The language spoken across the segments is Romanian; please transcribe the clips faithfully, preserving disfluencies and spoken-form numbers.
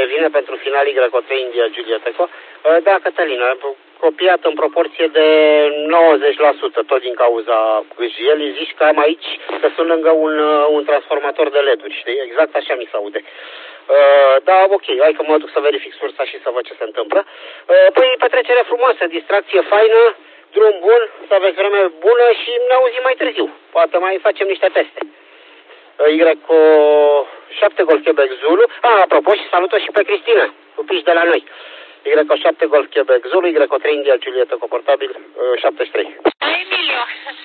Vine pentru final Y O trei India Juliet Echo. Da, Cătălina, copiat în proporție de nouăzeci la sută, tot din cauza gâjielii. Zici că am aici, că sunt lângă un, un transformator de L E D-uri, știi? Exact așa mi se aude. Da, ok, hai că mă duc să verific sursa și să văd ce se întâmplă. Păi, petrecere frumoasă, distracție faină, drum bun, să aveți vreme bună și ne auzim mai târziu. Poate mai facem niște teste. Y șapte Golf Quebec Zulu. Ah, apropo, și salută și pe Cristina, cu piși de la noi. Y șapte Golf Quebec Zulu, Y trei India Juliet Echo portabil șaptezeci și trei. Emilio,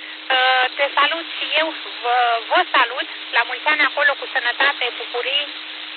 te salut și eu, vă, vă salut, la mulți ani acolo, cu sănătate, bucurii,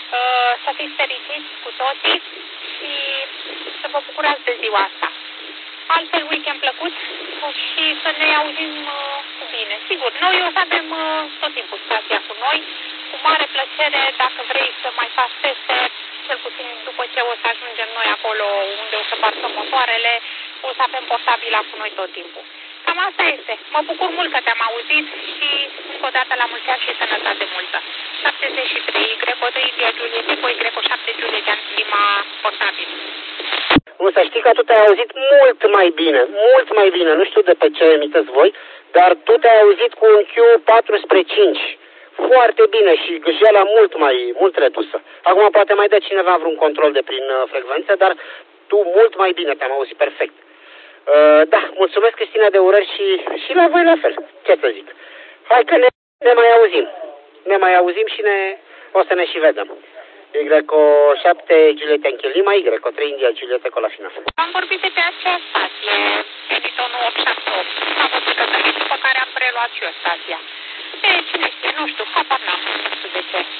să fiți fericiți cu toții și să vă bucurați de ziua asta. Altfel, weekend plăcut și să ne auzim cu bine. Sigur, noi o să avem tot timpul stația cu noi, cu mare plăcere, dacă vrei să mai faci teste, cel puțin după ce o să ajungem noi acolo unde o să parcăm motoarele, o să avem portabila cu noi tot timpul. Cam asta este. Mă bucur mult că te-am auzit și încă o dată la mulți ani și sănătate multă. șaptezeci și trei, Y trei India Juliet Echo, Y șapte Juliet Lima portabil. Nu, să știi că tu te-ai auzit mult mai bine, mult mai bine. Nu știu de pe ce emiteți voi, dar tu te-ai auzit cu un Q patru spre cinci. Foarte bine și gâjeala mult mai mult redusă. Acum poate mai dă cineva vreun control de prin uh, frecvențe, dar tu mult mai bine te-am auzit perfect. Uh, da, mulțumesc, Cristina, de urări și, și la voi la fel. Ce să zic? Hai că ne, ne mai auzim. Ne mai auzim și ne, o să ne și vedem. Y șapte Juliet Yankee Lima, Y trei India Juliet Echo la final. Am vorbit de pe acea stație, Editonul opt șapte opt. Am văzut că tăi, după care am preluat și eu stația. E, cine știe, nu știu, habar n-am, nu știu de ce.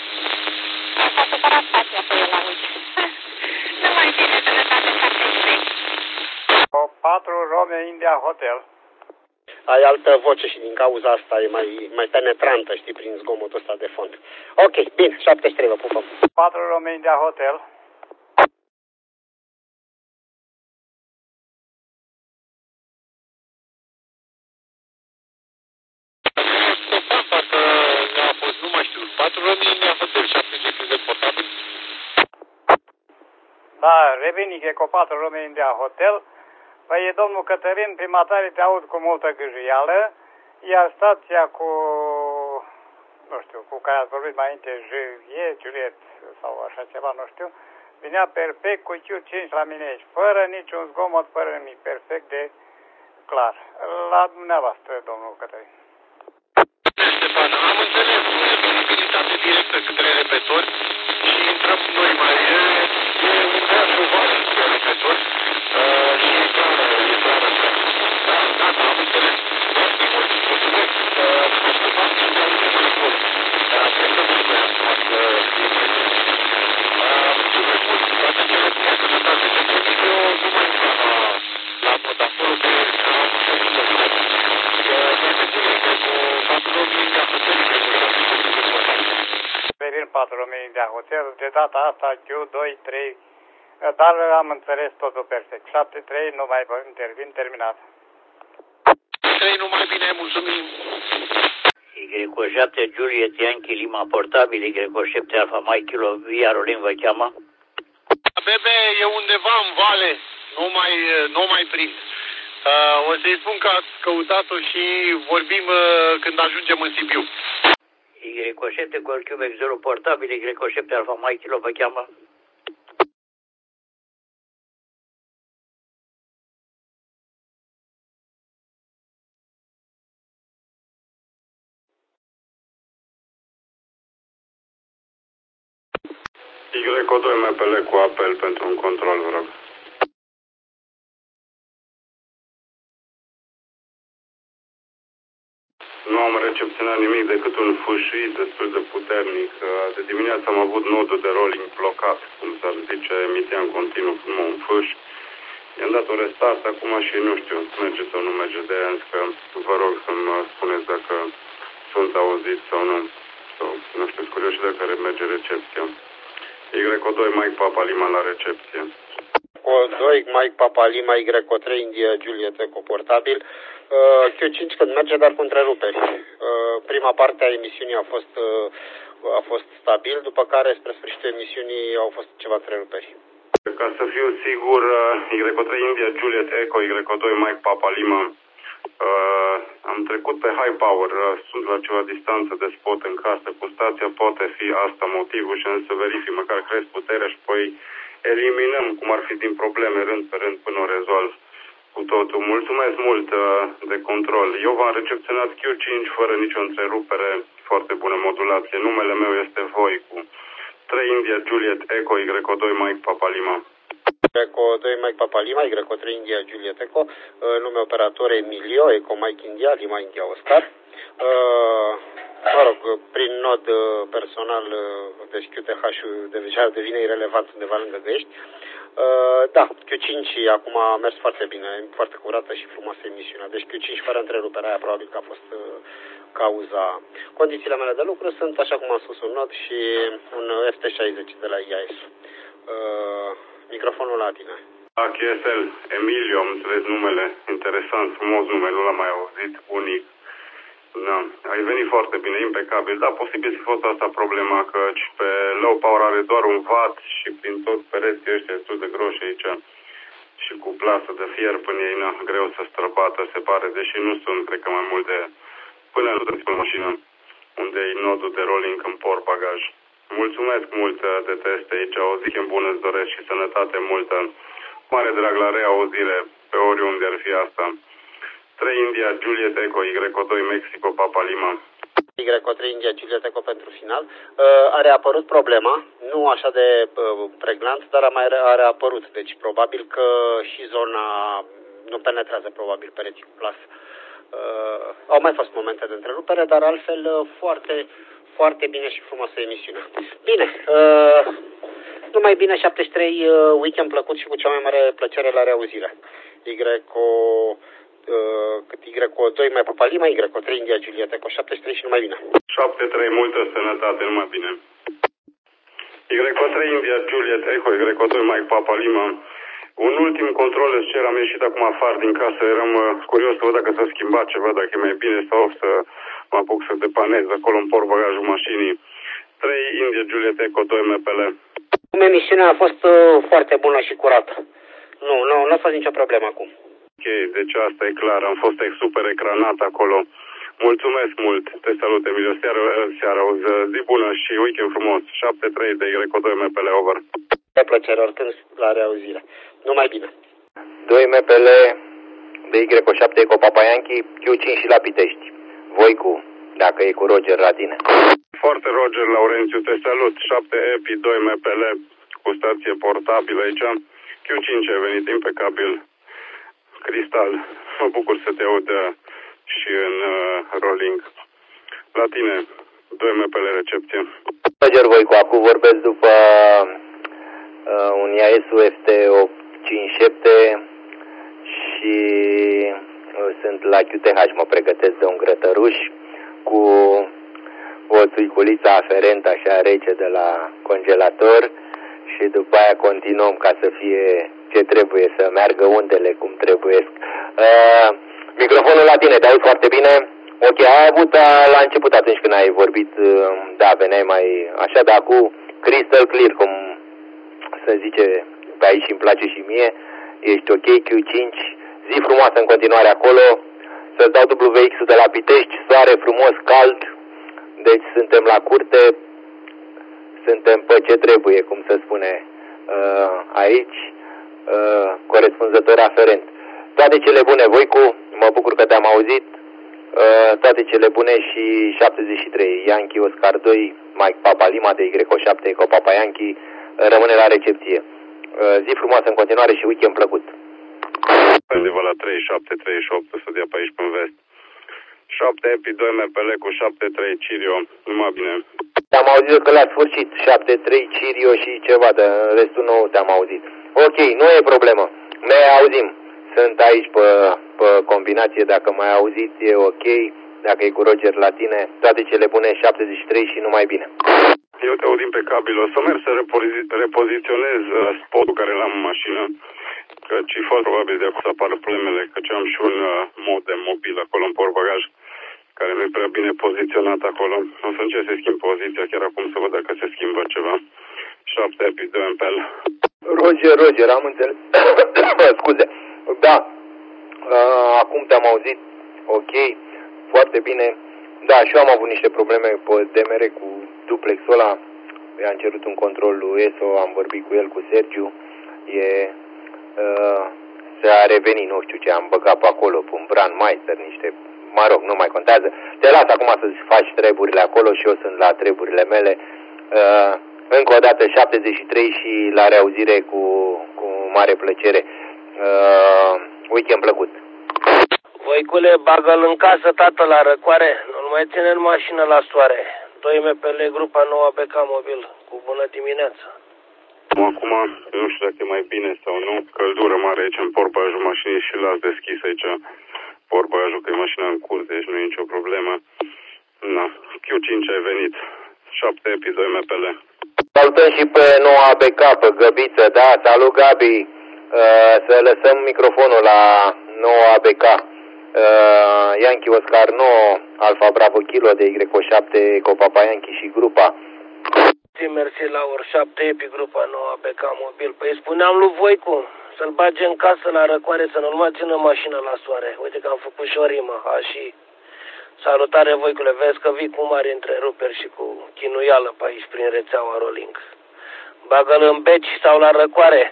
S-a supărat stația pe el, auzi. Nu mai bine, sănătate șaptezeci și trei. patru Romeo India Hotel. Ai altă voce și din cauza asta e mai, mai penetrantă, știi, prin zgomotul ăsta de fond. Ok, bine, șaptezeci și trei, vă pupăm. patru Romeo India Hotel. Nu mai știu, patru Romeo India Hotel, șaptezeci și trei portabil. Da, revenic e cu patru Romeo India Hotel. Păi, domnul Cătălin, prima tare te aud cu multă gâjuială, iar stația cu, nu știu, cu care ați vorbit mai înainte, Juliet, Juliet sau așa ceva, nu știu, vinea perfect cu Q cinci la mine aici, fără niciun zgomot, fără nimic, perfect de clar. La dumneavoastră, domnul Cătălin. Ștefan, am înțeles, disponibilitate directă către repetori și intrăm noi mai e, e un vrea șovară spre repetori uh, și e clară, e clară. Da, gata, am înțeles. Foarte mult, mulțumesc. Ștefan, și te auzim mai mult. Cred că nu vreau să fac mulțumesc mult. Toate cele bune, sănătate pentru video, nu mai intra la, la Vodafone, că am înțeles să fac. Toate cele bune cu patru Romeo India Hotel, cred că șapte Juliet portabil. Verin patru Romeo India Hotel, de data asta Q doi trei, dar am înțeles totul perfect. șapte trei, nu mai intervin, terminat. trei, numai bine, mulțumim. Y șapte Juliet Yankee Lima portabil, Y șapte Alfa Mike Kilo Viarolin vă cheamă? Bebe, e undeva în vale, nu mai, nu mai prind. Uh, o să-i spun că ați căutat-o și vorbim uh, când ajungem în Sibiu. Y șapte Golf Quebec Zulu portabil, Y șapte Alfa Mike Kilo vă cheamă? Y doi M P L cu apel pentru un control, vă rog. Nu am recepționat nimic decât un fâșii destul de puternic. De dimineață am avut nodul de rolling blocat, cum s-ar zice, emitea în continuu un fâș. I-am dat un restart acum și nu știu, merge sau nu merge, de aia că vă rog să-mi spuneți dacă sunt auzit sau nu. Sau, nu știu, sunt curios și dacă merge recepția. Y doi Mike Papa Lima la recepție. O doi Mike Papa Lima, Y trei India Juliet Echo portabil. Uh, Q cinci când merge, dar cu întreruperi. Uh, prima parte a emisiunii a fost uh, a fost stabil, după care spre sfârșitul emisiunii au fost ceva întreruperi. Ca să fiu sigur, Y O trei India Juliet Echo, Y O doi Mike Papa Lima, uh, am trecut pe high power, uh, sunt la ceva distanță de spot în casă cu stația, poate fi asta motivul și am să verific, măcar cresc puterea și apoi eliminăm cum ar fi din probleme rând pe rând până o rezolv cu totul. Mulțumesc mult uh, de control. Eu v-am recepționat Q cinci fără nicio întrerupere, foarte bună modulație. Numele meu este Voicu. trei India Juliet Echo, Y O doi Mike Papa Lima. Y O doi Mike Papa Lima, Y O trei India Juliet Echo, nume operator Emilio, Echo Mike India, Lima India Oscar. Mă rog, prin nod personal, deci Q T H-ul deja devine irelevant undeva lângă Găiești. Da, Q cinci acum a mers foarte bine, foarte curată și frumoasă emisiunea. Deci Q cinci fără întrerupere, aia probabil că a fost cauza. Condițiile mele de lucru sunt, așa cum am spus, un nod și un F T șaizeci de la I A S. Uh, microfonul la tine. A Q S L, Emilio, am înțeles numele, interesant, frumos nume, nu l-am mai auzit, unic. Da, ai venit foarte bine, impecabil. Da, posibil să fost asta problema, că pe low power are doar un watt și prin tot pereții ăștia destul de groși aici și cu plasă de fier până ei, na, greu să străbată, se pare, deși nu sunt, cred că mai mult de până nu trebuie pe mașină, unde e nodul de rolling în port bagaj. Mulțumesc mult de teste aici, o zi bună îți doresc și sănătate multă. Mare drag la reauzire pe oriunde ar fi asta. trei India Juliet Echo, Y O doi Mexico Papa Lima. Y O trei India Juliet Echo pentru final. A reapărut problema, nu așa de pregnant, dar a mai a reapărut. Deci probabil că și zona nu penetrează probabil pereții cu plasă. Uh, au mai fost momente de întrerupere, dar altfel uh, foarte, foarte bine și frumoasă emisiune. Bine, uh, numai bine, șaptezeci și trei, uh, weekend plăcut și cu cea mai mare plăcere la reauzire. Y O, uh, cât Y O doi mai Papa Lima, Y O trei India Juliet Echo, șaptezeci și trei și numai bine. șaptezeci și trei, multă sănătate, numai bine. Y O trei India Juliet Echo, Y O doi Mike Papa Lima. Un ultim control îți cer, am ieșit acum afară din casă, eram uh, curios să văd dacă s-a schimbat ceva, dacă e mai bine sau să mă apuc să depanez acolo în port bagajul mașinii. trei India Juliet Echo doi M P L. Emisiunea a fost uh, foarte bună și curată. Nu, nu, nu a fost nicio problemă acum. Ok, deci asta e clar, am fost super ecranat acolo. Mulțumesc mult, te salut Emilio, seara, seara, o zi bună și weekend frumos. șapte trei de Y O doi M P L, over. De plăcere, oricând la reauzire. Numai bine. doi M P L de Y O șapte Eco Papa Yankee, Q cinci și la Pitești. Voicu, dacă e cu Roger la tine. Foarte Roger, Laurențiu, te salut. șapte E P I doi M P L cu stație portabilă aici. Q cinci a venit impecabil. Cristal, mă bucur să te aud și în uh, rolling. La tine, doi M P L recepție. Roger Voicu, acum vorbesc după uh, un I A S F T opt cinci șapte și uh, sunt la Q T H, mă pregătesc de un grătăruș cu o țuiculiță aferentă așa rece de la congelator și după aia continuăm ca să fie ce trebuie, să meargă undele cum trebuie. Uh, microfonul la tine, te auzi foarte bine? Ok, ai avut la început atunci când ai vorbit, da, veneai mai așa, dar acum crystal clear, cum se zice pe aici și îmi place și mie, ești ok, Q cinci, zi frumoasă în continuare acolo, să-ți dau W X-ul de la Pitești, soare frumos, cald, deci suntem la curte, suntem pe ce trebuie, cum se spune aici, corespunzător aferent. Toate cele bune, Voicu, mă bucur că te-am auzit. Uh, toate cele bune și șaptezeci și trei Yankee Oscar doi Mike Papa Lima de Y O șapte Eco Papa Yankee uh, rămâne la recepție. Uh, zi frumoasă în continuare și weekend plăcut. Undeva la treizeci și șapte treizeci și opt să dea pe aici pe vest. șapte E P I doi M P L cu șapte trei Cirio, numai bine. Te-am auzit că la sfârșit șapte trei Cirio și ceva, de restul nu te-am auzit. Ok, nu e problemă, ne auzim. Sunt aici pe, pe combinație, dacă mai auziți e ok, dacă e cu Roger la tine, toate cele bune, șaptezeci și trei și numai bine. Eu te aud impecabil, o să merg să repozi- repoziționez spotul care l-am în mașină, căci e foarte probabil de acum să apară problemele, căci am și un uh, mod de mobil acolo în portbagaj, care nu e prea bine poziționat acolo. O să încerc să schimb poziția chiar acum să văd dacă se schimbă ceva. șapte epi, doi ampel. Roger, Roger, am înțeles. Scuze. Da. Uh, acum te-am auzit. Ok. Foarte bine. Da, și eu am avut niște probleme pe D M R cu duplexul ăla. I-am cerut un control lui E S O, am vorbit cu el, cu Sergiu. E... Uh, s-a revenit, nu știu ce, am băgat pe acolo, pe un brand meister, niște... Mă rog, nu mai contează. Te las acum să-ți faci treburile acolo și eu sunt la treburile mele. Uh, încă o dată șaptezeci și trei și la reauzire cu, cu mare plăcere. Uh, weekend plăcut. Voicule, bagă-l în casă, tată, la răcoare. Nu-l mai ține în mașină la soare. doi M P L, grupa nouă A B K Mobil. Cu bună dimineața. Acum, nu știu dacă e mai bine sau nu. Căldură mare aici în portbagajul mașinii și l-ați deschis aici. Portbagajul, că e mașina în curs, deci nu e nicio problemă. Na, Q cinci ai venit. șapte epi, doi M P L. Salutăm și pe noua A B K, pe Găbiță, da? Salut, Gabi. Uh, să lăsăm microfonul la noua A B K. Uh, Yankee Oscar nouă, Alfa Bravo Kilo de Y șapte, Eco Papa Yankee și grupa. Mersi la ori șapte epi, grupa nouă A B K Mobil. Păi spuneam lui Voicu să-l bage în casă la răcoare, să nu-l mai țină mașina la soare. Uite că am făcut și o rimă, a și... Salutare, Voicule, vezi că vii cu mari întreruperi și cu chinuială pe aici prin rețeaua Rolling. Bagă-l în beci sau la răcoare.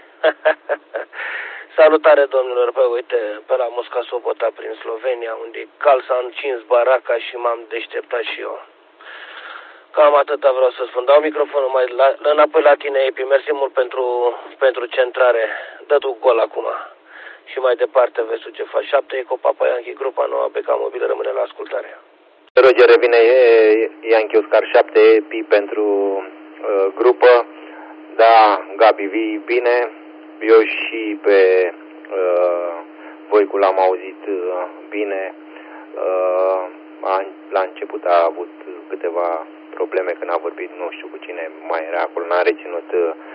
Salutare, domnilor, păi uite, pe la Mosca Sobota prin Slovenia, unde cal s-a încins baraca și m-am deșteptat și eu. Cam atâta vreau să spun. Dau microfonul mai la, înapoi la tine, Epi. Mersi mult pentru, pentru centrare. Dă tu gol acum. Și mai departe vezi tu ce faci. șapte Eco Papa Yankee, grupa nouă A B K Mobil, rămâne la ascultare. Roger, revine Yankee Oscar șapte Epi pentru uh, grupă. Da, Gabi, vii bine. Eu și pe uh, Voicul l-am auzit uh, bine. Uh, a, la început a avut câteva probleme când a vorbit, nu știu cu cine mai era acolo, n-a reținut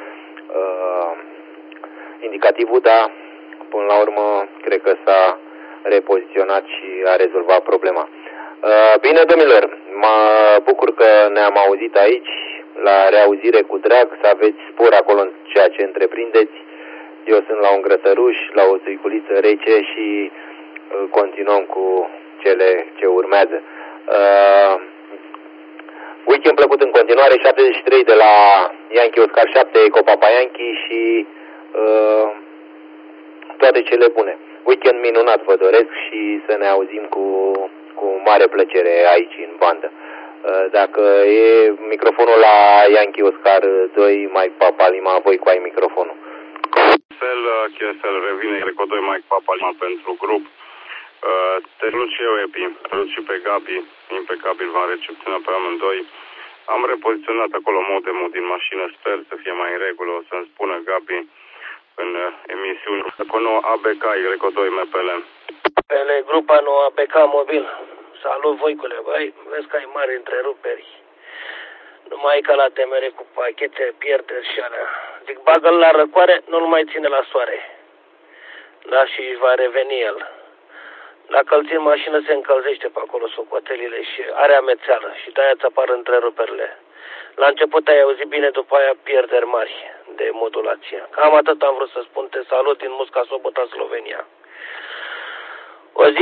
uh, indicativul, dar până la urmă cred că s-a repoziționat și a rezolvat problema. Uh, bine, domnilor, mă bucur că ne-am auzit aici, la reauzire cu drag, să aveți spor acolo în ceea ce întreprindeți. Eu sunt la un grătăruș, la o țuiculiță rece și uh, continuăm cu cele ce urmează. Uh, Weekend plăcut în continuare, șaptezeci și trei de la Yankee Oscar șapte, Eco Papa Yankee și uh, toate cele bune. Weekend minunat vă doresc și să ne auzim cu, cu mare plăcere aici în bandă. Uh, dacă e microfonul la Yankee Oscar doi, Mike Papa Lima, voi cu ai microfonul. Chesel, Chesel revine, Eco doi, Mike Papa Lima pentru grup. Uh, te salut și eu, Epi, te salut și pe Gabi, impecabil v-am recepționat pe amândoi. Am repoziționat acolo modemul din mașină, sper să fie mai în regulă, o să-mi spună Gabi în uh, emisiune. Cu nouă A B K, Eco doi M P L. Ele, grupa nouă A B K Mobil. Salut, Voicule, băi, vezi că ai mari întreruperi. Numai ca la T M R cu pachete, pierderi și alea. Zic, bagă-l la răcoare, nu-l mai ține la soare. Da, și va reveni el. Dacă îl țin mașină, se încălzește pe acolo socotelile și are amețeală și de-aia ți apar întreruperile. La început ai auzit bine, după aia pierderi mari de modulație. Cam atât am vrut să spun. Te salut din Musca Sobota, Slovenia. O zi